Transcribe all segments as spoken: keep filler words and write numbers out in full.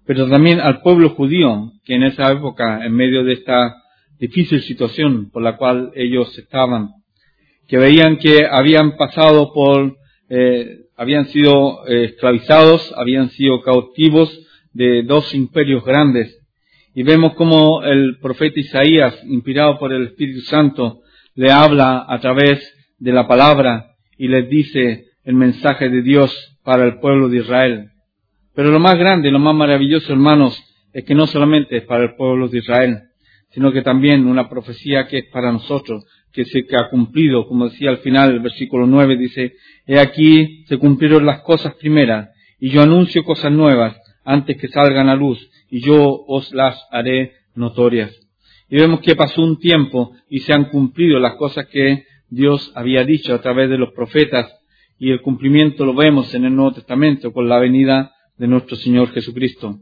pero también al pueblo judío, que en esa época, en medio de esta difícil situación por la cual ellos estaban, que veían que habían pasado por, eh, habían sido eh, esclavizados, habían sido cautivos de dos imperios grandes. Y vemos cómo el profeta Isaías, inspirado por el Espíritu Santo, le habla a través de la palabra y les dice el mensaje de Dios para el pueblo de Israel. Pero lo más grande, lo más maravilloso, hermanos, es que no solamente es para el pueblo de Israel, sino que también una profecía que es para nosotros, que se que ha cumplido, como decía al final el versículo nueve, dice, he aquí se cumplieron las cosas primeras, y yo anuncio cosas nuevas antes que salgan a luz, y yo os las haré notorias. Y vemos que pasó un tiempo y se han cumplido las cosas que Dios había dicho a través de los profetas, y el cumplimiento lo vemos en el Nuevo Testamento con la venida de nuestro Señor Jesucristo.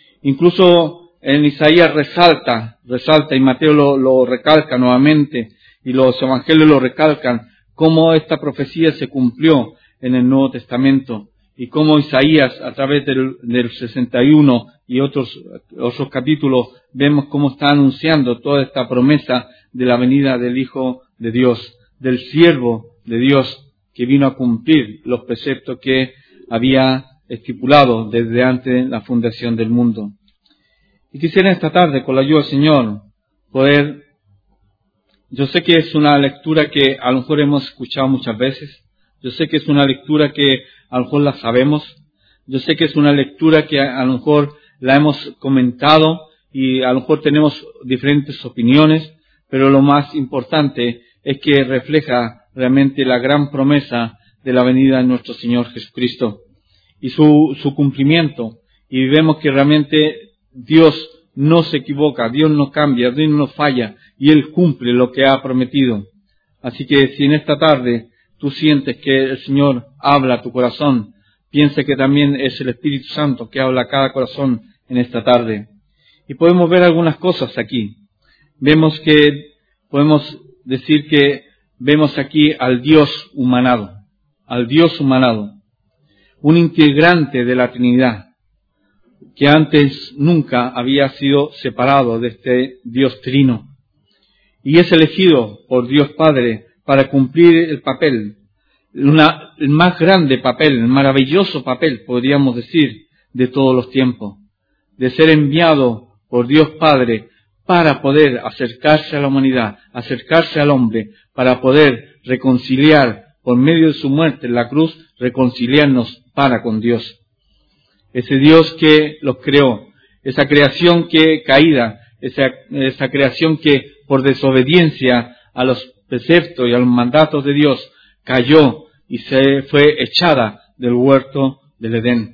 Incluso en Isaías resalta, resalta, y Mateo lo, lo recalca nuevamente, y los evangelios lo recalcan, cómo esta profecía se cumplió en el Nuevo Testamento, y cómo Isaías, a través del, del sesenta y uno y otros, otros capítulos, vemos cómo está anunciando toda esta promesa de la venida del Hijo de Dios, del siervo de Dios, que vino a cumplir los preceptos que había estipulado desde antes de la fundación del mundo. Y quisiera esta tarde, con la ayuda del Señor, poder, yo sé que es una lectura que a lo mejor hemos escuchado muchas veces, yo sé que es una lectura que a lo mejor la sabemos, yo sé que es una lectura que a lo mejor la hemos comentado y a lo mejor tenemos diferentes opiniones, pero lo más importante es que refleja realmente la gran promesa de la venida de nuestro Señor Jesucristo y su, su cumplimiento. Y vemos que realmente Dios no se equivoca, Dios no cambia, Dios no falla, y Él cumple lo que ha prometido. Así que si en esta tarde tú sientes que el Señor habla a tu corazón, piensa que también es el Espíritu Santo que habla a cada corazón en esta tarde. Y podemos ver algunas cosas aquí. Vemos que, podemos decir que vemos aquí al Dios humanado, al Dios humanado, un integrante de la Trinidad, que antes nunca había sido separado de este Dios trino. Y es elegido por Dios Padre para cumplir el papel, una, el más grande papel, el maravilloso papel, podríamos decir, de todos los tiempos, de ser enviado por Dios Padre para poder acercarse a la humanidad, acercarse al hombre, para poder reconciliar, por medio de su muerte en la cruz, reconciliarnos para con Dios. Ese Dios que los creó, esa creación que caída, esa, esa creación que por desobediencia a los preceptos y a los mandatos de Dios cayó y se fue echada del huerto del Edén.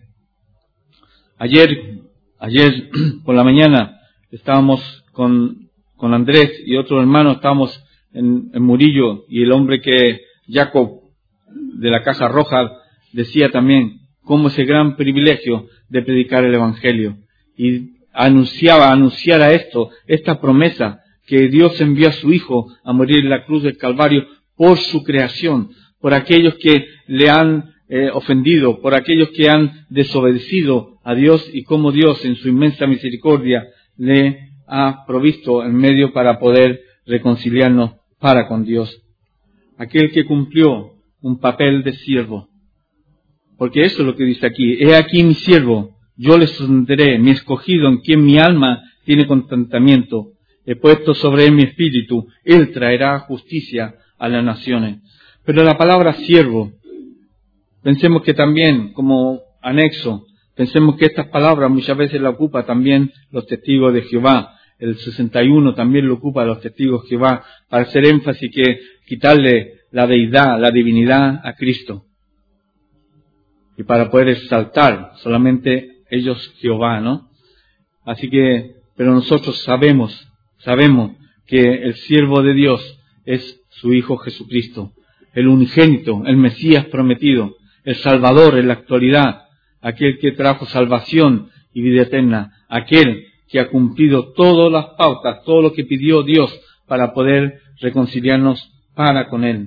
Ayer, ayer por la mañana estábamos con, con Andrés y otro hermano, estábamos en, en Murillo, y el hombre que, Jacob, de la Caja Roja, decía también cómo ese gran privilegio de predicar el Evangelio. Y anunciaba, anunciara esto, esta promesa, que Dios envió a su Hijo a morir en la cruz del Calvario por su creación, por aquellos que le han eh, ofendido, por aquellos que han desobedecido a Dios, y cómo Dios en su inmensa misericordia le ha provisto el medio para poder reconciliarnos para con Dios. Aquel que cumplió un papel de siervo. Porque eso es lo que dice aquí. He aquí mi siervo, yo le sostendré, mi escogido, en quien mi alma tiene contentamiento. He puesto sobre él mi espíritu, él traerá justicia a las naciones. Pero la palabra siervo, pensemos que también, como anexo, pensemos que estas palabras muchas veces la ocupa también los testigos de Jehová. El sesenta y uno también lo ocupa los testigos de Jehová, para hacer énfasis que quitarle la deidad, la divinidad a Cristo. Y para poder exaltar solamente ellos Jehová, ¿no? Así que, pero nosotros sabemos, sabemos que el siervo de Dios es su Hijo Jesucristo, el unigénito, el Mesías prometido, el Salvador en la actualidad, aquel que trajo salvación y vida eterna, aquel que ha cumplido todas las pautas, todo lo que pidió Dios para poder reconciliarnos para con Él.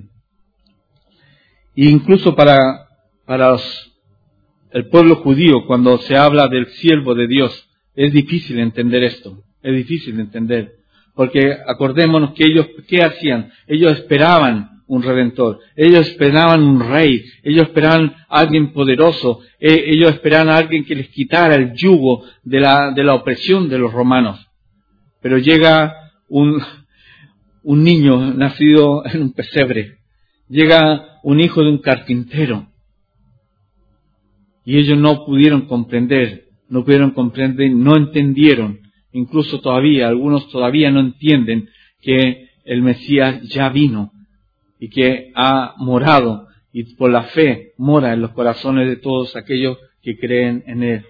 E incluso para, para los, el pueblo judío, cuando se habla del siervo de Dios, Es difícil entender esto, es difícil de entender, porque acordémonos que ellos, ¿qué hacían? Ellos esperaban un redentor, ellos esperaban un rey, ellos esperaban a alguien poderoso, eh, ellos esperaban a alguien que les quitara el yugo de la, de la opresión de los romanos. Pero llega un, un niño nacido en un pesebre, llega un hijo de un carpintero, y ellos no pudieron comprender, no pudieron comprender, no entendieron, incluso todavía, algunos todavía no entienden que el Mesías ya vino y que ha morado y por la fe mora en los corazones de todos aquellos que creen en Él.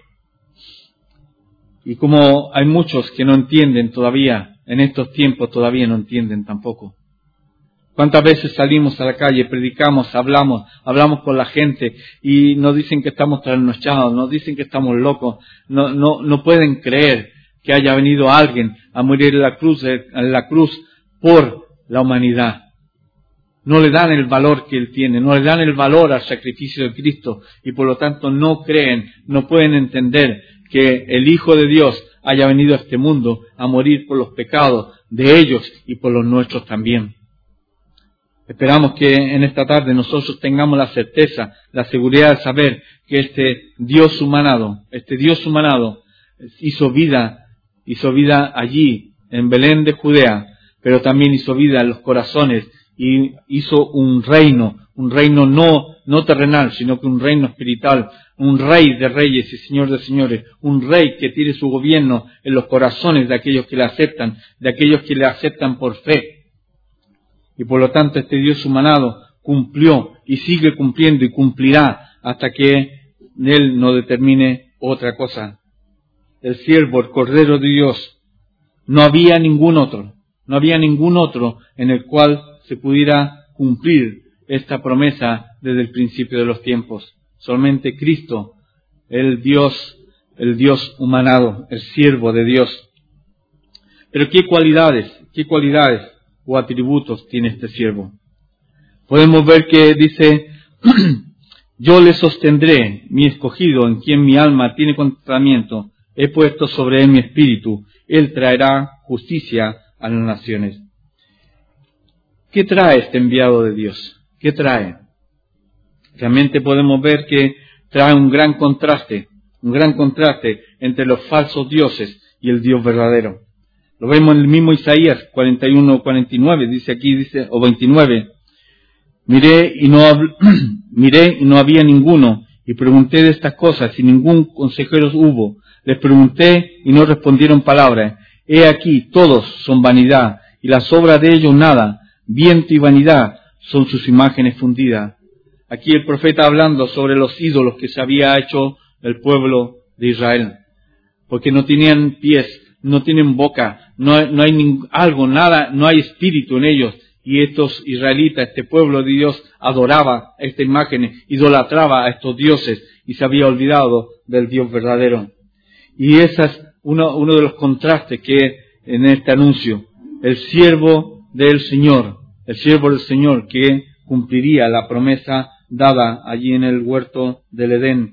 Y como hay muchos que no entienden todavía, en estos tiempos todavía no entienden tampoco. ¿Cuántas veces salimos a la calle, predicamos, hablamos, hablamos con la gente y nos dicen que estamos trasnochados, nos dicen que estamos locos, no, no, no pueden creer que haya venido alguien a morir en la cruz, en la cruz por la humanidad. No le dan el valor que Él tiene, no le dan el valor al sacrificio de Cristo y por lo tanto no creen, no pueden entender que el Hijo de Dios haya venido a este mundo a morir por los pecados de ellos y por los nuestros también. Esperamos que en esta tarde nosotros tengamos la certeza, la seguridad de saber que este Dios humanado, este Dios humanado hizo vida, hizo vida allí en Belén de Judea, pero también hizo vida en los corazones y hizo un reino, un reino no, no terrenal, sino que un reino espiritual, un rey de reyes y señor de señores, un rey que tiene su gobierno en los corazones de aquellos que le aceptan, de aquellos que le aceptan por fe. Y por lo tanto este Dios humanado cumplió y sigue cumpliendo y cumplirá hasta que Él no determine otra cosa. El siervo, el Cordero de Dios, no había ningún otro, no había ningún otro en el cual se pudiera cumplir esta promesa desde el principio de los tiempos. Solamente Cristo, el Dios, el Dios humanado, el siervo de Dios. Pero ¿qué cualidades, qué cualidades o atributos tiene este siervo? Podemos ver que dice, yo le sostendré, mi escogido, en quien mi alma tiene contentamiento, he puesto sobre él mi espíritu, él traerá justicia a las naciones. ¿Qué trae este enviado de Dios? ¿Qué trae? Realmente podemos ver que trae un gran contraste, un gran contraste entre los falsos dioses y el Dios verdadero. Lo vemos en el mismo Isaías cuarenta y uno, cuarenta y nueve, dice aquí, dice, o veintinueve. Miré y no, hab... Miré y no había ninguno, y pregunté de estas cosas, y ningún consejero hubo. Les pregunté y no respondieron palabra. He aquí, todos son vanidad, y las obras de ellos nada. Viento y vanidad son sus imágenes fundidas. Aquí el profeta hablando sobre los ídolos que se había hecho el pueblo de Israel. Porque no tenían pies, no tienen boca, no hay, no hay ning, algo, nada, no hay espíritu en ellos. Y estos israelitas, este pueblo de Dios, adoraba esta imagen, idolatraba a estos dioses y se había olvidado del Dios verdadero. Y ese es uno, uno de los contrastes que en este anuncio, el siervo del Señor, el siervo del Señor que cumpliría la promesa dada allí en el huerto del Edén.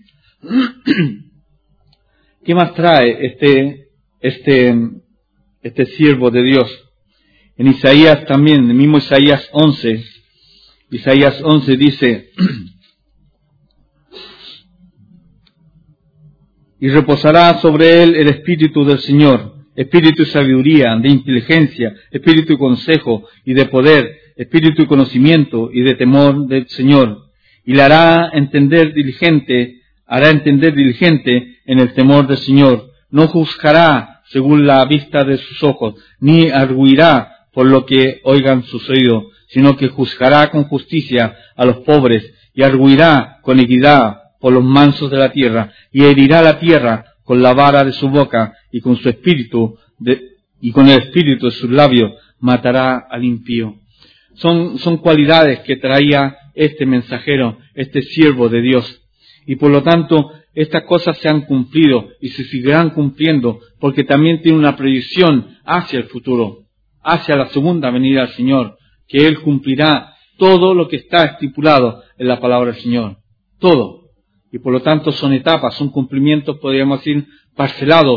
¿Qué más trae este, este, este siervo de Dios? En Isaías también, en el mismo Isaías once, Isaías once dice, y reposará sobre él el espíritu del Señor, espíritu de sabiduría, de inteligencia, espíritu de consejo y de poder, espíritu de conocimiento y de temor del Señor, y le hará entender diligente, hará entender diligente en el temor del Señor, no juzgará según la vista de sus ojos, ni arguirá por lo que oigan sus oídos, sino que juzgará con justicia a los pobres, y arguirá con equidad por los mansos de la tierra, y herirá la tierra con la vara de su boca, y con su espíritu, de, y con el espíritu de sus labios, matará al impío. Son, son cualidades que traía este mensajero, este siervo de Dios. Y por lo tanto, estas cosas se han cumplido y se seguirán cumpliendo, porque también tiene una proyección hacia el futuro, hacia la segunda venida del Señor, que Él cumplirá todo lo que está estipulado en la palabra del Señor. Todo. Y por lo tanto son etapas, son cumplimientos, podríamos decir, parcelados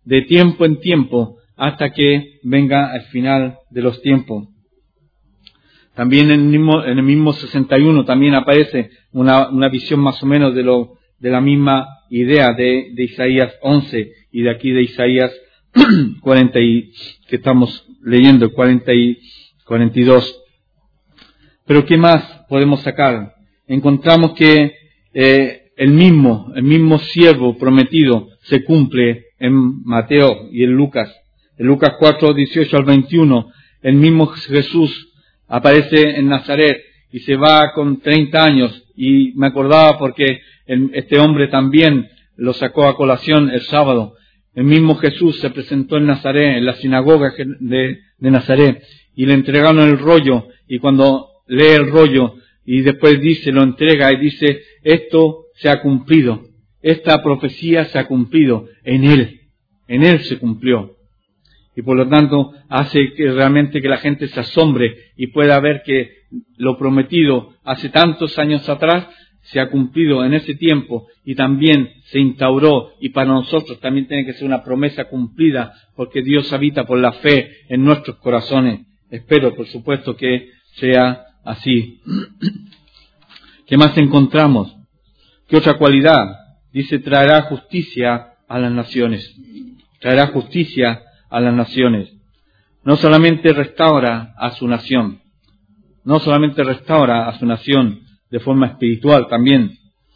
de tiempo en tiempo hasta que venga el final de los tiempos. También en el mismo, en el mismo sesenta y uno también aparece una, una visión más o menos de lo, de la misma idea de, de Isaías once y de aquí de Isaías cuarenta y, que estamos leyendo, cuarenta y cuarenta y dos. Pero ¿qué más podemos sacar? Encontramos que eh, el mismo, el mismo siervo prometido se cumple en Mateo y en Lucas. En Lucas cuatro, dieciocho al veintiuno, el mismo Jesús aparece en Nazaret y se va con treinta años, y me acordaba porque el, este hombre también lo sacó a colación el sábado. El mismo Jesús se presentó en Nazaret, en la sinagoga de, de Nazaret, y le entregaron el rollo, y cuando lee el rollo y después dice, lo entrega y dice, esto se ha cumplido, esta profecía se ha cumplido en él, en él se cumplió. Y por lo tanto hace que realmente que la gente se asombre y pueda ver que lo prometido hace tantos años atrás se ha cumplido en ese tiempo y también se instauró, y para nosotros también tiene que ser una promesa cumplida, porque Dios habita por la fe en nuestros corazones. Espero, por supuesto, que sea así. ¿Qué más encontramos? ¿Qué otra cualidad? Dice, traerá justicia a las naciones. Traerá justicia a las naciones. No solamente restaura a su nación, no solamente restaura a su nación de forma espiritual también,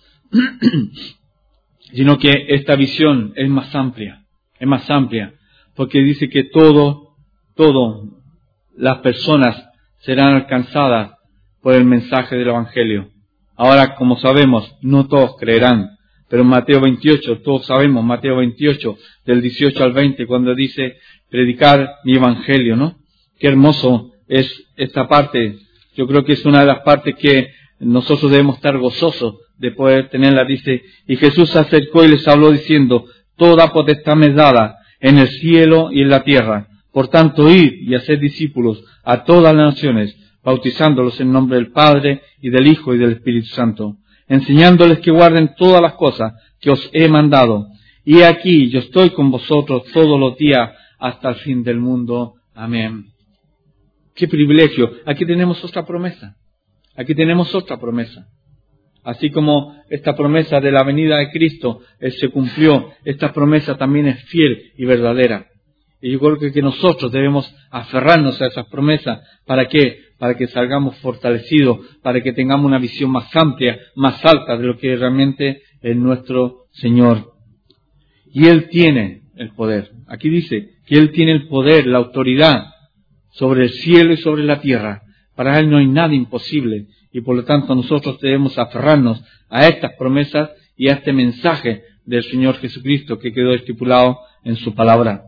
sino que esta visión es más amplia, es más amplia, porque dice que todo, todo, las personas serán alcanzadas por el mensaje del Evangelio. Ahora, como sabemos, no todos creerán, pero en Mateo veintiocho, todos sabemos, Mateo veintiocho, del dieciocho al veinte, cuando dice, predicar mi Evangelio, ¿no? Qué hermoso es esta parte. Yo creo que es una de las partes que nosotros debemos estar gozosos de poder tenerla. Dice, y Jesús se acercó y les habló diciendo, toda potestad me es dada en el cielo y en la tierra. Por tanto, id y haced discípulos a todas las naciones, bautizándolos en nombre del Padre y del Hijo y del Espíritu Santo, enseñándoles que guarden todas las cosas que os he mandado. Y aquí yo estoy con vosotros todos los días hasta el fin del mundo. Amén. ¡Qué privilegio! Aquí tenemos otra promesa. Aquí tenemos otra promesa. Así como esta promesa de la venida de Cristo Él se cumplió, esta promesa también es fiel y verdadera. Y yo creo que, que nosotros debemos aferrarnos a esas promesas. ¿Para qué? Para que salgamos fortalecidos, para que tengamos una visión más amplia, más alta de lo que realmente es nuestro Señor. Y Él tiene el poder. Aquí dice que Él tiene el poder, la autoridad sobre el cielo y sobre la tierra. Para Él no hay nada imposible. Y por lo tanto nosotros debemos aferrarnos a estas promesas y a este mensaje del Señor Jesucristo que quedó estipulado en su palabra.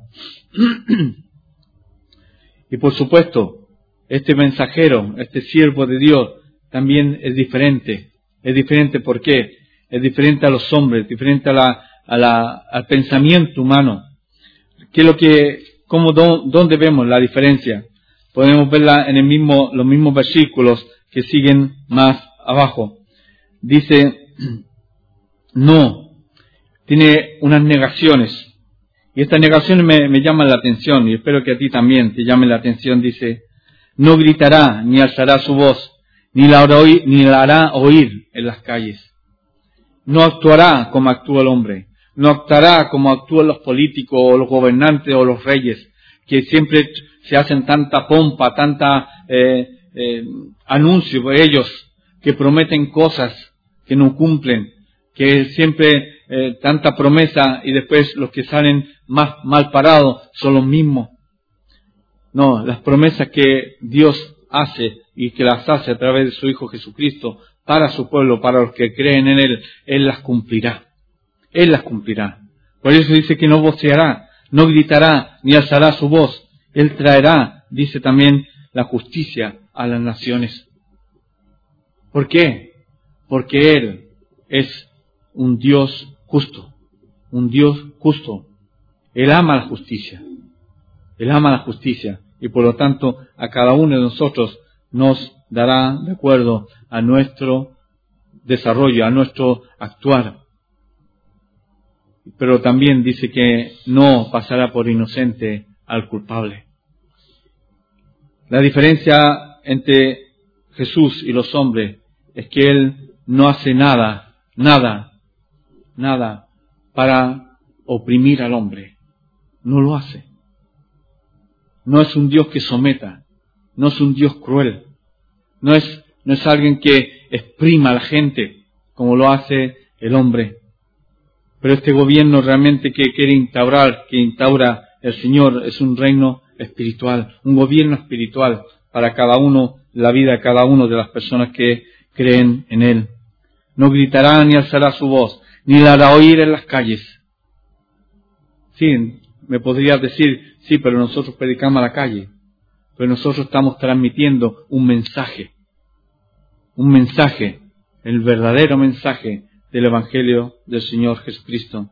Y por supuesto, este mensajero, este siervo de Dios, también es diferente. Es diferente, ¿por qué? Es diferente a los hombres, diferente a la, a la, al pensamiento humano. ¿Qué es lo que, cómo, dónde vemos la diferencia? Podemos verla en el mismo, los mismos versículos que siguen más abajo. Dice, no, tiene unas negaciones. Y estas negaciones me, me llaman la atención, y espero que a ti también te llamen la atención. Dice, no gritará, ni alzará su voz, ni la, oí, ni la hará oír en las calles. No actuará como actúa el hombre. No actuará como actúan los políticos, o los gobernantes, o los reyes, que siempre se hacen tanta pompa, tanta eh, eh, anuncio por ellos, que prometen cosas que no cumplen, que siempre eh, tanta promesa y después los que salen más mal parados son los mismos. No, las promesas que Dios hace y que las hace a través de su Hijo Jesucristo para su pueblo, para los que creen en Él, Él las cumplirá. Él las cumplirá. Por eso dice que no voceará, no gritará, ni alzará su voz. Él traerá, dice también, la justicia a las naciones. ¿Por qué? Porque Él es un Dios justo, un Dios justo. Él ama la justicia, Él ama la justicia, y por lo tanto a cada uno de nosotros nos dará de acuerdo a nuestro desarrollo, a nuestro actuar. pero también dice que no pasará por inocente al culpable. La diferencia entre Jesús y los hombres es que Él no hace nada, nada, nada para oprimir al hombre. No lo hace. No es un Dios que someta, no es un Dios cruel, no es, no es alguien que exprima a la gente como lo hace el hombre. Pero este gobierno realmente que quiere instaurar, que instaura el Señor, es un reino espiritual, un gobierno espiritual para cada uno, la vida de cada uno de las personas que creen en Él. No gritará ni alzará su voz, ni la hará oír en las calles. Sí, me podrías decir, sí, pero nosotros predicamos a la calle. Pero nosotros estamos transmitiendo un mensaje. Un mensaje, el verdadero mensaje del Evangelio del Señor Jesucristo.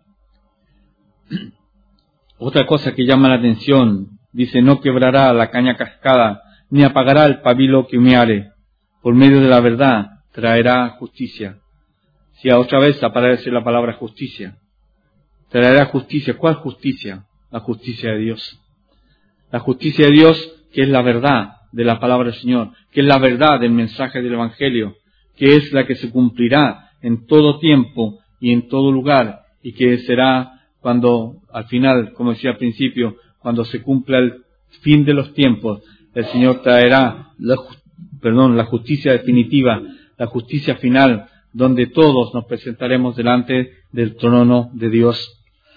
Otra cosa que llama la atención, dice, no quebrará la caña cascada, ni apagará el pabilo que humeare. Por medio de la verdad traerá justicia. Si a otra vez aparece la palabra justicia. Traerá justicia. ¿Cuál justicia? La justicia de Dios. La justicia de Dios, que es la verdad de la palabra del Señor, que es la verdad del mensaje del Evangelio, que es la que se cumplirá en todo tiempo y en todo lugar, y que será cuando, al final, como decía al principio, cuando se cumpla el fin de los tiempos, el Señor traerá la, perdón, la justicia definitiva, la justicia final, donde todos nos presentaremos delante del trono de Dios.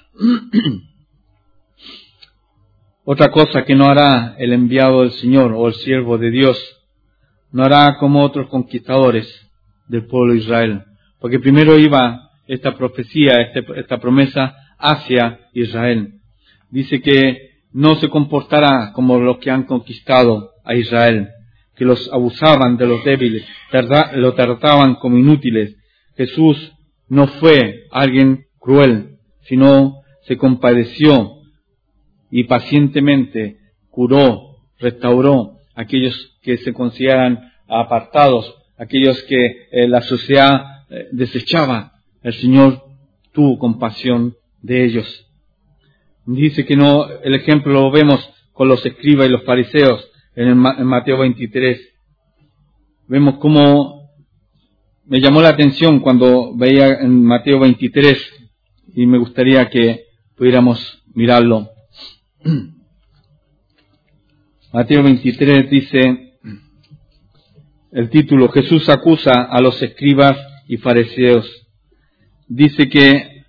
Otra cosa que no hará el enviado del Señor o el siervo de Dios, no hará como otros conquistadores del pueblo de Israel. Porque primero iba esta profecía, este, esta promesa hacia Israel. Dice que no se comportará como los que han conquistado a Israel, que los abusaban de los débiles, tarda, lo trataban como inútiles. Jesús no fue alguien cruel, sino se compadeció y pacientemente curó, restauró a aquellos que se consideran apartados, aquellos que eh, la sociedad eh, desechaba. El Señor tuvo compasión de ellos. Dice que no, el ejemplo lo vemos con los escribas y los fariseos en, el, en Mateo veintitrés. Vemos cómo me llamó la atención cuando veía en Mateo veintitrés y me gustaría que pudiéramos mirarlo. Mateo veintitrés dice el título: Jesús acusa a los escribas y fariseos. Dice que,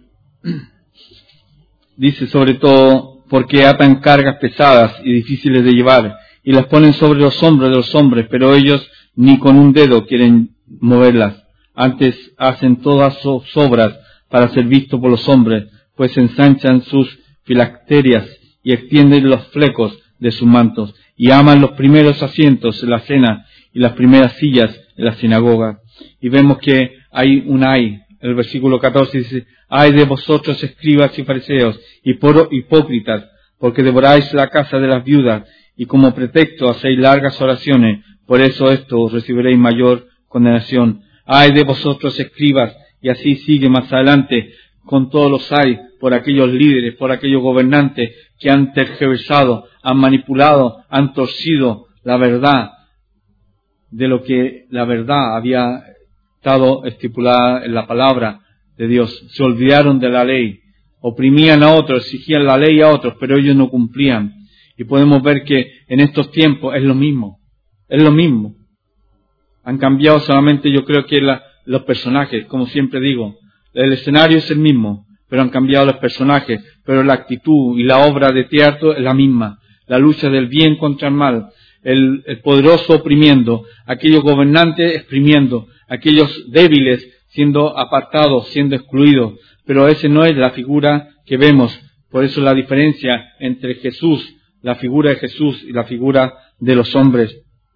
dice sobre todo, porque atan cargas pesadas y difíciles de llevar y las ponen sobre los hombros de los hombres, pero ellos ni con un dedo quieren moverlas. Antes hacen todas sus obras para ser vistos por los hombres, pues ensanchan sus filacterias y extienden los flecos de sus mantos, y aman los primeros asientos en la cena y las primeras sillas en la sinagoga. Y vemos que hay un ay. El versículo catorce dice: ay de vosotros, escribas y fariseos, hipócritas, porque devoráis la casa de las viudas, y como pretexto hacéis largas oraciones, por eso esto recibiréis mayor condenación. Ay de vosotros, escribas, y así sigue más adelante, con todos los hay, por aquellos líderes, por aquellos gobernantes que han tergiversado, han manipulado, han torcido la verdad de lo que la verdad había estado estipulada en la palabra de Dios. Se olvidaron de la ley, oprimían a otros, exigían la ley a otros, pero ellos no cumplían. Y podemos ver que en estos tiempos es lo mismo, es lo mismo. Han cambiado solamente, yo creo que la, los personajes, como siempre digo, el escenario es el mismo, pero han cambiado los personajes, pero la actitud y la obra de teatro es la misma. La lucha del bien contra el mal, el, el poderoso oprimiendo, aquellos gobernantes exprimiendo, aquellos débiles siendo apartados, siendo excluidos. Pero esa no es la figura que vemos. Por eso la diferencia entre Jesús, la figura de Jesús y la figura de los hombres.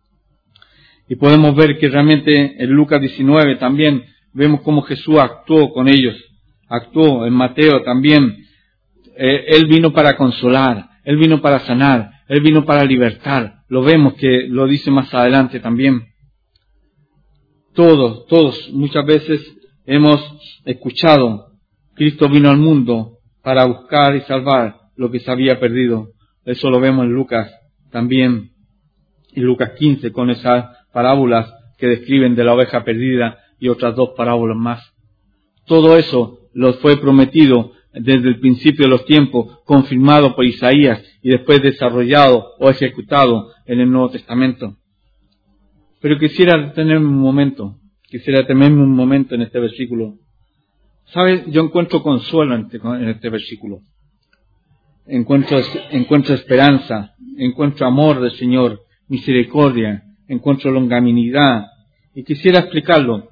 Y podemos ver que realmente en Lucas diecinueve también vemos cómo Jesús actuó con ellos. Actuó en Mateo también. Eh, él vino para consolar, Él vino para sanar, Él vino para libertar. Lo vemos que lo dice más adelante también. Todos, todos, muchas veces hemos escuchado Cristo vino al mundo para buscar y salvar lo que se había perdido. Eso lo vemos en Lucas también, en Lucas quince, con esas parábolas que describen de la oveja perdida y otras dos parábolas más. Todo eso lo fue prometido desde el principio de los tiempos, confirmado por Isaías y después desarrollado o ejecutado en el Nuevo Testamento. Pero quisiera detenerme un momento, quisiera detenerme un momento en este versículo. ¿Sabes? Yo encuentro consuelo en este, en este versículo. Encuentro, encuentro esperanza, encuentro amor del Señor, misericordia, encuentro longanimidad. Y quisiera explicarlo.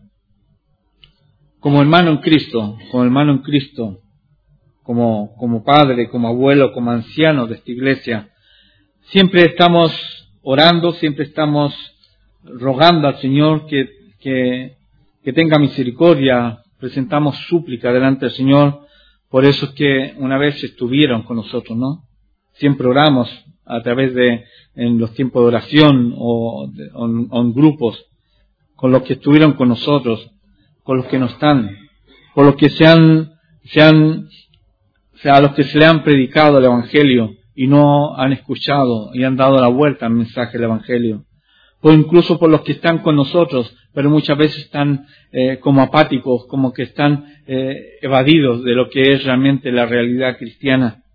Como hermano en Cristo, como hermano en Cristo, como, como padre, como abuelo, como anciano de esta iglesia, siempre estamos orando, siempre estamos rogando al Señor que, que, que tenga misericordia, presentamos súplica delante del Señor. Por eso es que una vez estuvieron con nosotros, ¿no? Siempre oramos a través de, en los tiempos de oración o, de, o, o en grupos, con los que estuvieron con nosotros, con los que no están, por los que se han, se han, o sea, a los que se le han predicado el Evangelio y no han escuchado y han dado la vuelta al mensaje del Evangelio, o incluso por los que están con nosotros, pero muchas veces están eh, como apáticos, como que están eh, evadidos de lo que es realmente la realidad cristiana.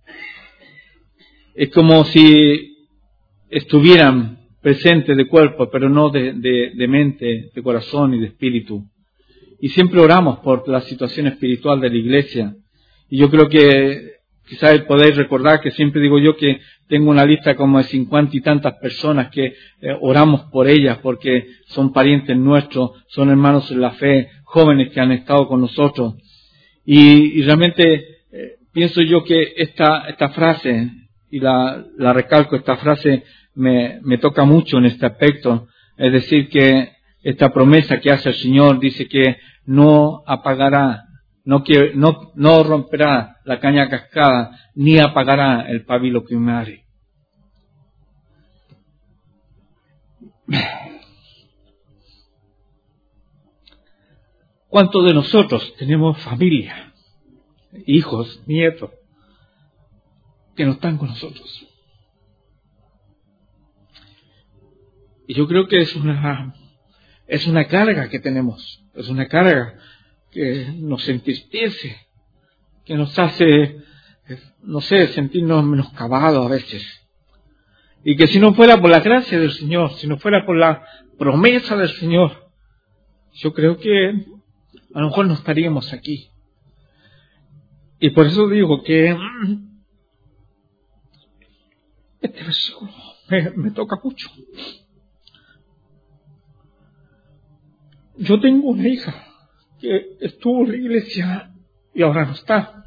Es como si estuvieran presentes de cuerpo, pero no de, de, de mente, de corazón y de espíritu. Y siempre oramos por la situación espiritual de la iglesia. Y yo creo que quizás podéis recordar que siempre digo yo que tengo una lista como de cincuenta y tantas personas que eh, oramos por ellas porque son parientes nuestros, son hermanos en la fe, jóvenes que han estado con nosotros. Y, y realmente eh, pienso yo que esta, esta frase, y la, la recalco, esta frase me, me toca mucho en este aspecto. Es decir, que esta promesa que hace el Señor dice que no apagará, no, que, no, no romperá la caña cascada, ni apagará el pabilo que humare. ¿Cuántos de nosotros tenemos familia, hijos, nietos, que no están con nosotros? Y yo creo que es una, es una carga que tenemos, es una carga que nos entristece, que nos hace, no sé, sentirnos menoscabados a veces. Y que si no fuera por la gracia del Señor, si no fuera por la promesa del Señor, yo creo que a lo mejor no estaríamos aquí. Y por eso digo que este versículo me, me toca mucho. Yo tengo una hija que estuvo en la iglesia y ahora no está.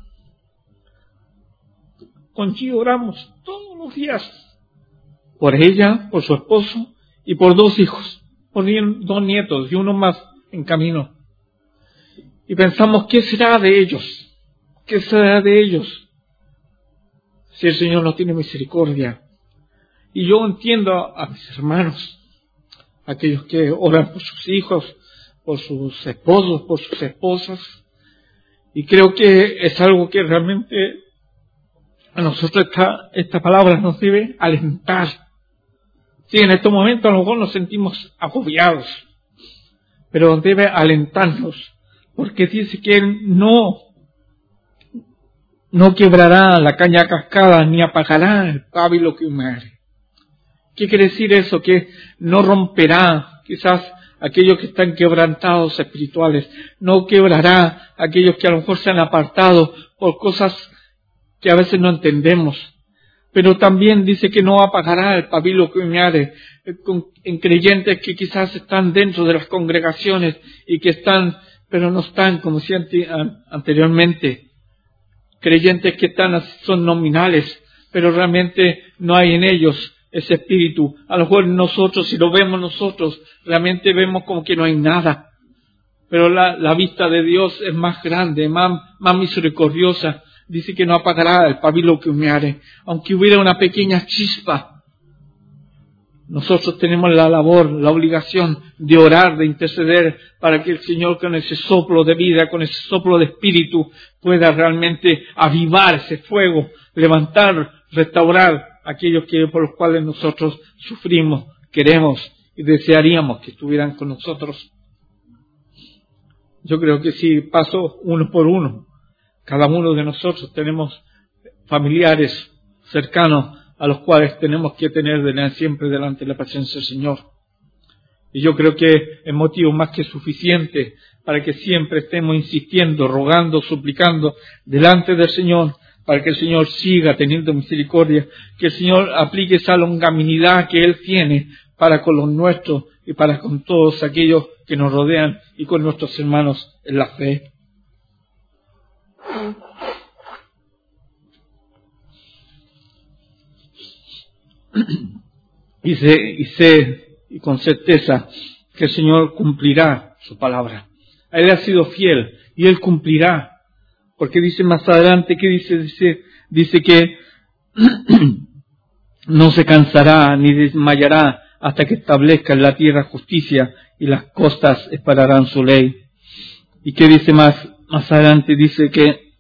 Con Gio oramos todos los días por ella, por su esposo y por dos hijos, por dos nietos y uno más en camino. Y pensamos, ¿qué será de ellos? ¿Qué será de ellos si el Señor no tiene misericordia? Y yo entiendo a mis hermanos, aquellos que oran por sus hijos, por sus esposos, por sus esposas, y creo que es algo que realmente a nosotros esta, esta palabra nos debe alentar. Sí, en estos momentos a lo mejor nos sentimos agobiados, pero debe alentarnos, porque dice que Él no, no quebrará la caña cascada, ni apagará el pábilo que humare. ¿Qué quiere decir eso? Que no romperá, quizás, aquellos que están quebrantados espirituales, no quebrará aquellos que a lo mejor se han apartado por cosas que a veces no entendemos, pero también dice que no apagará el pabilo que humare en creyentes que quizás están dentro de las congregaciones y que están, pero no están como si anteriormente, creyentes que están, son nominales, pero realmente no hay en ellos ese espíritu. A lo mejor nosotros, si lo vemos nosotros, realmente vemos como que no hay nada. Pero la, la vista de Dios es más grande, más, más misericordiosa. Dice que no apagará el pabilo que humeare. Aunque hubiera una pequeña chispa nosotros tenemos la labor, la obligación de orar, de interceder para que el Señor con ese soplo de vida, con ese soplo de espíritu, pueda realmente avivar ese fuego, levantar, restaurar aquellos que por los cuales nosotros sufrimos, queremos y desearíamos que estuvieran con nosotros. Yo creo que si paso uno por uno, cada uno de nosotros tenemos familiares cercanos a los cuales tenemos que tener siempre delante de la presencia del Señor. Y yo creo que es motivo más que suficiente para que siempre estemos insistiendo, rogando, suplicando delante del Señor, para que el Señor siga teniendo misericordia, que el Señor aplique esa longanimidad que Él tiene para con los nuestros y para con todos aquellos que nos rodean y con nuestros hermanos en la fe. Y sé, y sé, y con certeza, que el Señor cumplirá su palabra. Él ha sido fiel y Él cumplirá. Porque dice más adelante, ¿qué dice? Dice, dice que no se cansará ni desmayará hasta que establezca en la tierra justicia y las costas esperarán su ley. ¿Y qué dice más, más adelante? Dice que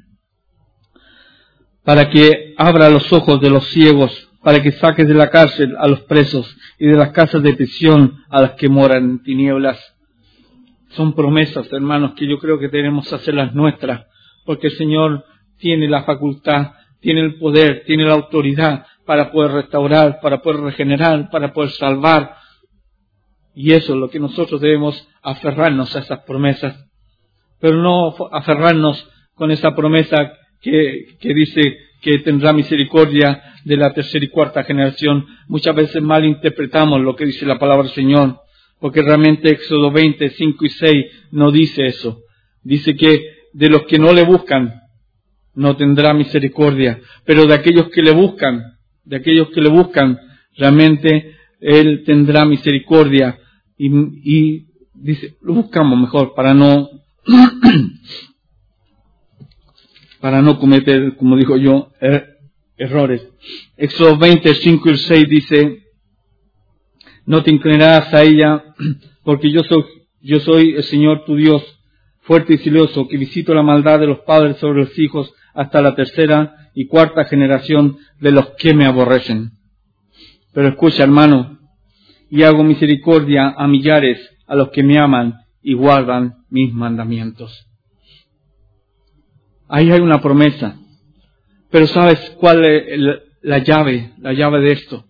para que abra los ojos de los ciegos, para que saques de la cárcel a los presos y de las casas de prisión a las que moran en tinieblas. Son promesas, hermanos, que yo creo que tenemos que hacerlas nuestras, porque el Señor tiene la facultad, tiene el poder, tiene la autoridad para poder restaurar, para poder regenerar, para poder salvar. Y eso es lo que nosotros debemos aferrarnos a esas promesas, pero no aferrarnos con esa promesa que, que dice que tendrá misericordia de la tercera y cuarta generación. Muchas veces malinterpretamos lo que dice la palabra del Señor, porque realmente Éxodo veinte, cinco y seis no dice eso. Dice que de los que no le buscan no tendrá misericordia, pero de aquellos que le buscan, de aquellos que le buscan, realmente Él tendrá misericordia. Y, y dice, lo buscamos mejor para no para no cometer, como digo yo, er, errores. Éxodo veinte, cinco y seis dice, no te inclinarás a ella, porque yo soy, yo soy el Señor tu Dios, fuerte y celoso, que visito la maldad de los padres sobre los hijos hasta la tercera y cuarta generación de los que me aborrecen. Pero escucha, hermano, y hago misericordia a millares a los que me aman y guardan mis mandamientos. Ahí hay una promesa. Pero ¿sabes cuál es la llave? La llave de esto.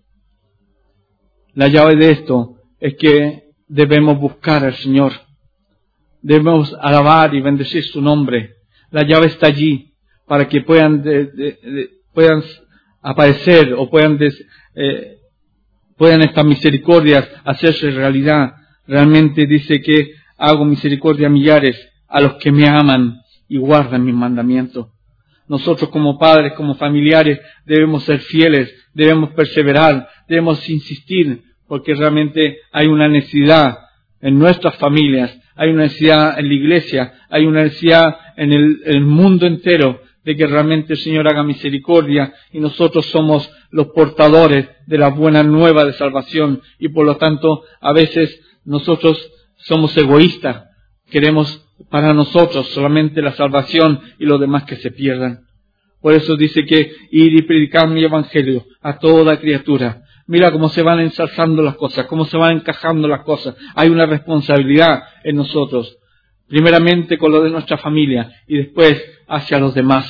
La llave de esto es que debemos buscar al Señor. Debemos alabar y bendecir su nombre. La llave está allí para que puedan, de, de, de, puedan aparecer o puedan, des, eh, puedan estas misericordias hacerse realidad. Realmente dice que hago misericordia a millares a los que me aman y guardan mis mandamientos. Nosotros como padres, como familiares, debemos ser fieles, debemos perseverar, debemos insistir, porque realmente hay una necesidad en nuestras familias, hay una necesidad en la iglesia, hay una necesidad en el, el mundo entero de que realmente el Señor haga misericordia, y nosotros somos los portadores de la buena nueva de salvación, y por lo tanto a veces nosotros somos egoístas, queremos para nosotros solamente la salvación y los demás que se pierdan. Por eso dice que ir y predicar mi evangelio a toda criatura. Mira cómo se van ensalzando las cosas, cómo se van encajando las cosas. Hay una responsabilidad en nosotros, primeramente con lo de nuestra familia y después hacia los demás.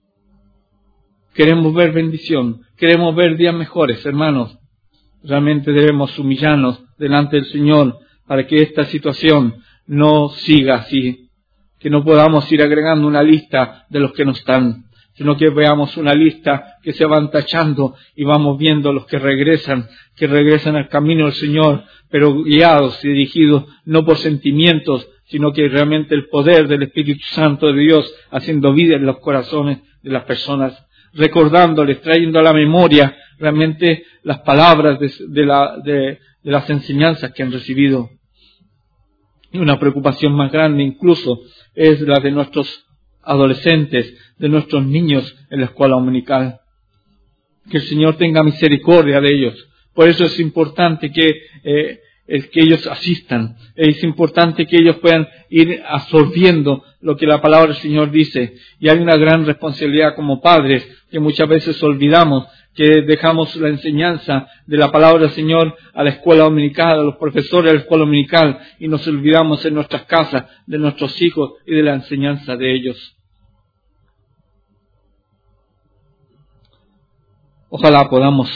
Queremos ver bendición, queremos ver días mejores, hermanos. Realmente debemos humillarnos delante del Señor para que esta situación no siga así, que no podamos ir agregando una lista de los que no están, sino que veamos una lista que se van tachando y vamos viendo los que regresan, que regresan al camino del Señor, pero guiados y dirigidos no por sentimientos, sino que realmente el poder del Espíritu Santo de Dios haciendo vida en los corazones de las personas, recordándoles, trayendo a la memoria realmente las palabras de, de, la, de, de las enseñanzas que han recibido. Y una preocupación más grande incluso es la de nuestros adolescentes, de nuestros niños en la escuela dominical. Que el Señor tenga misericordia de ellos, Por eso es importante que, eh, el que ellos asistan. Es importante que ellos puedan ir absorbiendo lo que la palabra del Señor dice. Y hay una gran responsabilidad como padres que muchas veces olvidamos, que dejamos la enseñanza de la palabra del Señor a la escuela dominical, a los profesores de la escuela dominical, y nos olvidamos en nuestras casas de nuestros hijos y de la enseñanza de ellos. Ojalá podamos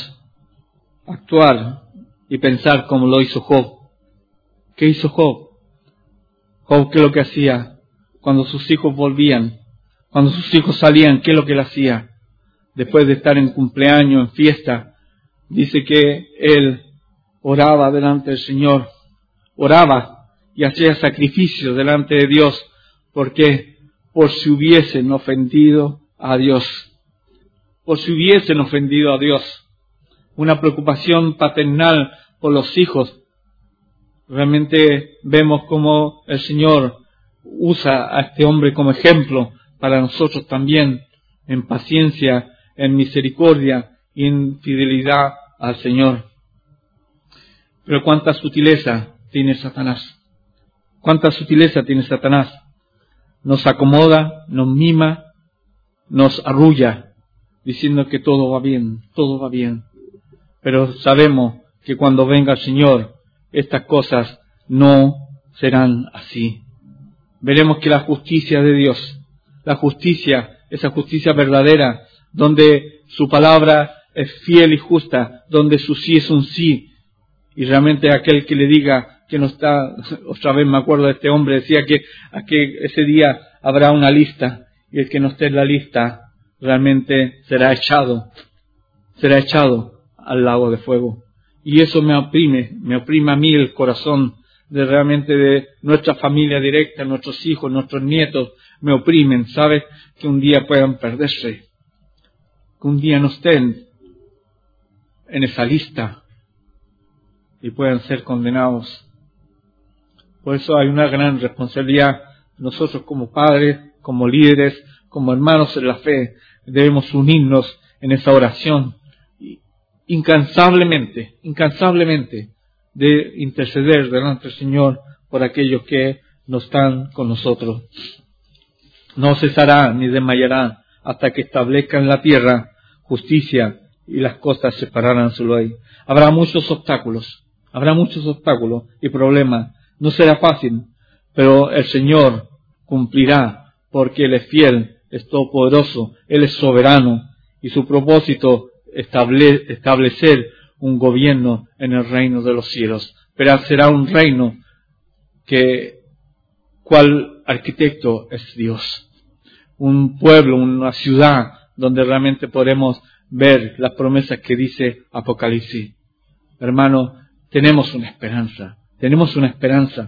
actuar y pensar como lo hizo Job. ¿Qué hizo Job? Job, ¿qué es lo que hacía? Cuando sus hijos volvían, cuando sus hijos salían, ¿qué es lo que él hacía? Después de estar en cumpleaños, en fiesta, dice que él oraba delante del Señor, oraba y hacía sacrificios delante de Dios, porque por si hubiesen ofendido a Dios, por si hubiesen ofendido a Dios, una preocupación paternal por los hijos. Realmente vemos cómo el Señor usa a este hombre como ejemplo para nosotros también, en paciencia, en misericordia y en fidelidad al Señor. Pero cuánta sutileza tiene Satanás. Cuánta sutileza tiene Satanás. Nos acomoda, nos mima, nos arrulla, diciendo que todo va bien, todo va bien. Pero sabemos que cuando venga el Señor, estas cosas no serán así. Veremos que la justicia de Dios, la justicia, esa justicia verdadera, donde su palabra es fiel y justa, donde su sí es un sí, y realmente aquel que le diga que no está, otra vez me acuerdo de este hombre, decía que, que ese día habrá una lista, y el que no esté en la lista realmente será echado, será echado al lago de fuego. Y eso me oprime, me oprime a mí el corazón de realmente de nuestra familia directa, nuestros hijos, nuestros nietos, me oprimen, ¿sabes? Que un día puedan perderse, que un día no estén en esa lista y puedan ser condenados. Por eso hay una gran responsabilidad. Nosotros como padres, como líderes, como hermanos en la fe, debemos unirnos en esa oración incansablemente, incansablemente, de interceder delante del Señor por aquellos que no están con nosotros. No cesará ni desmayará hasta que establezca en la tierra justicia y las costas separarán su ley. Habrá muchos obstáculos, habrá muchos obstáculos y problemas. No será fácil, pero el Señor cumplirá, porque Él es fiel, es todopoderoso, Él es soberano, y su propósito estable, establecer un gobierno en el reino de los cielos. Pero será un reino que, cual arquitecto es Dios. Un pueblo, una ciudad donde realmente podremos ver las promesas que dice Apocalipsis. Hermano, tenemos una esperanza, tenemos una esperanza.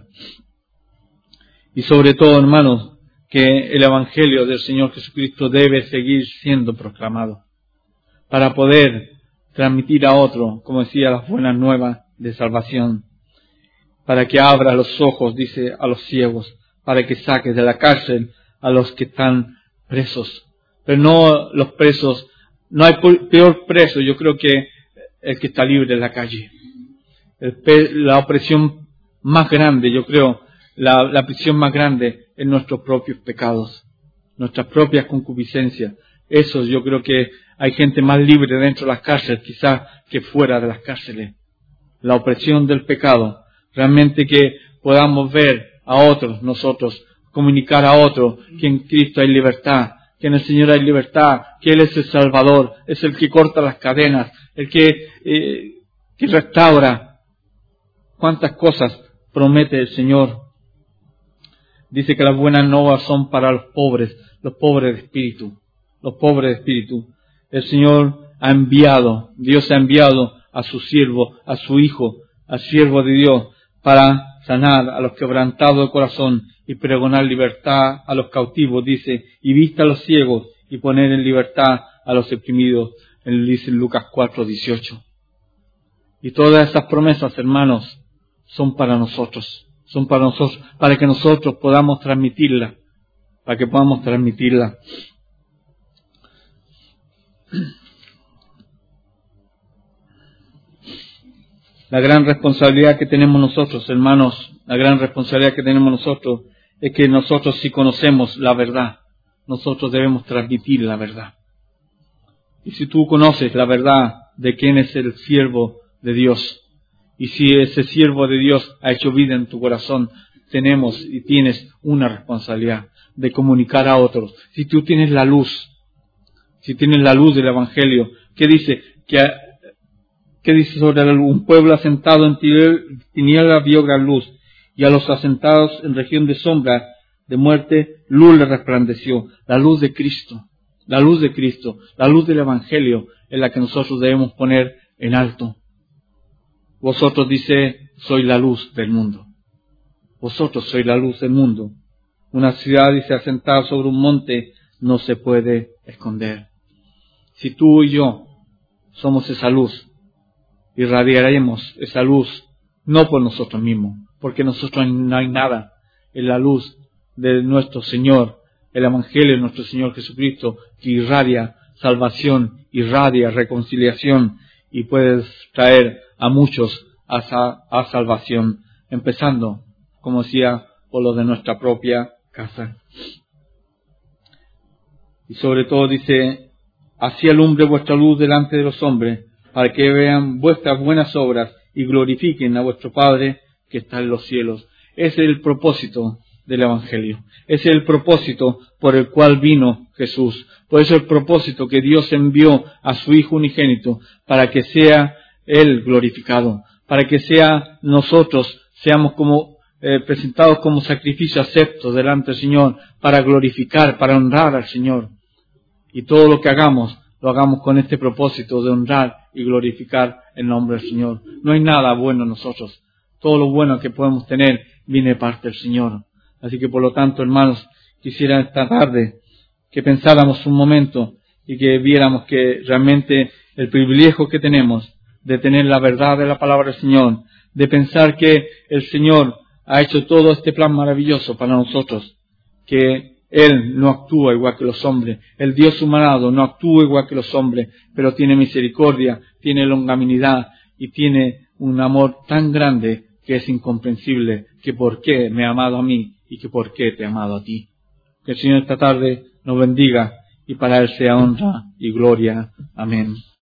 Y sobre todo, hermanos, que el Evangelio del Señor Jesucristo debe seguir siendo proclamado para poder transmitir a otro, como decía, las buenas nuevas de salvación, para que abra los ojos, dice, a los ciegos, para que saque de la cárcel a los que están presos. Pero no los presos, no hay peor preso, yo creo, que el que está libre en la calle. El, la opresión más grande, yo creo, la, la prisión más grande es nuestros propios pecados, nuestras propias concupiscencias. Eso yo creo que hay gente más libre dentro de las cárceles quizás que fuera de las cárceles. La opresión del pecado. Realmente que podamos ver a otros, nosotros, comunicar a otros que en Cristo hay libertad, que en el Señor hay libertad, que Él es el Salvador, es el que corta las cadenas, el que, eh, que restaura. ¿Cuántas cosas promete el Señor? Dice que las buenas nuevas son para los pobres, los pobres de espíritu, los pobres de espíritu. El Señor ha enviado, Dios ha enviado a su siervo, a su Hijo, al siervo de Dios, para sanar a los quebrantados de corazón y pregonar libertad a los cautivos, dice, y vista a los ciegos y poner en libertad a los oprimidos, dice en Lucas cuatro dieciocho. Y todas esas promesas, hermanos, son para nosotros, son para nosotros, para que nosotros podamos transmitirlas, para que podamos transmitirlas. La gran responsabilidad que tenemos nosotros, hermanos, la gran responsabilidad que tenemos nosotros es que nosotros, si conocemos la verdad, nosotros debemos transmitir la verdad. Y si tú conoces la verdad de quién es el siervo de Dios, y si ese siervo de Dios ha hecho vida en tu corazón, tenemos y tienes una responsabilidad de comunicar a otros. Si tú tienes la luz, si tienes la luz del Evangelio, ¿qué dice? Que ¿Qué dice sobre un pueblo asentado en tinieblas vio gran luz? Y a los asentados en región de sombra de muerte, luz le resplandeció. La luz de Cristo, la luz de Cristo, la luz del Evangelio es la que nosotros debemos poner en alto. Vosotros, dice, sois la luz del mundo. Vosotros sois la luz del mundo. Una ciudad, dice, asentada sobre un monte, no se puede esconder. Si tú y yo somos esa luz, irradiaremos esa luz, no por nosotros mismos, porque nosotros no hay nada. En la luz de nuestro Señor, el Evangelio de nuestro Señor Jesucristo, que irradia salvación, irradia reconciliación y puede traer a muchos a, a salvación, empezando, como decía, por los de nuestra propia casa. Y sobre todo dice, así alumbre vuestra luz delante de los hombres, para que vean vuestras buenas obras y glorifiquen a vuestro Padre que está en los cielos. Ese es el propósito del Evangelio. Ese es el propósito por el cual vino Jesús. Por eso el propósito que Dios envió a su Hijo unigénito, para que sea Él glorificado, para que sea nosotros, seamos como eh, presentados como sacrificio acepto delante del Señor, para glorificar, para honrar al Señor. Y todo lo que hagamos, lo hagamos con este propósito de honrar y glorificar el nombre del Señor. No hay nada bueno en nosotros. Todo lo bueno que podemos tener viene de parte del Señor. Así que por lo tanto, hermanos, quisiera esta tarde que pensáramos un momento y que viéramos que realmente el privilegio que tenemos de tener la verdad de la palabra del Señor, de pensar que el Señor ha hecho todo este plan maravilloso para nosotros, que Él no actúa igual que los hombres. El Dios humanado no actúa igual que los hombres, pero tiene misericordia, tiene longanimidad y tiene un amor tan grande que es incomprensible, que por qué me ha amado a mí y que por qué te ha amado a ti. Que el Señor esta tarde nos bendiga y para Él sea honra y gloria. Amén.